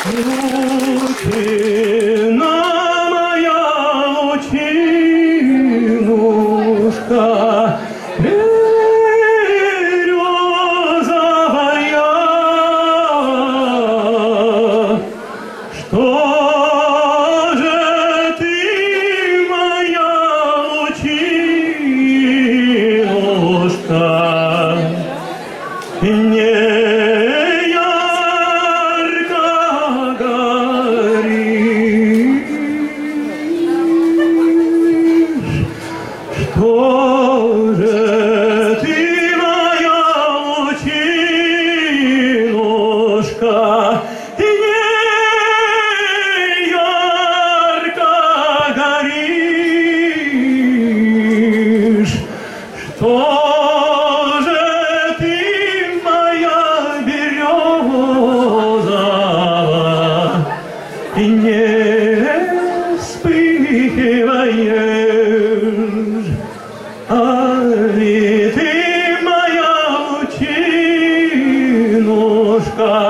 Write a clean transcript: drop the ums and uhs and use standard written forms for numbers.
Лучина моя, лучинушка, березовая, что же ты, моя лучинушка, не ярко горишь? Что же ты, моя лучинушка, не ярко горишь? Что же ты, моя береза, не вспыхиваешь? Али ты, моя лучинушка,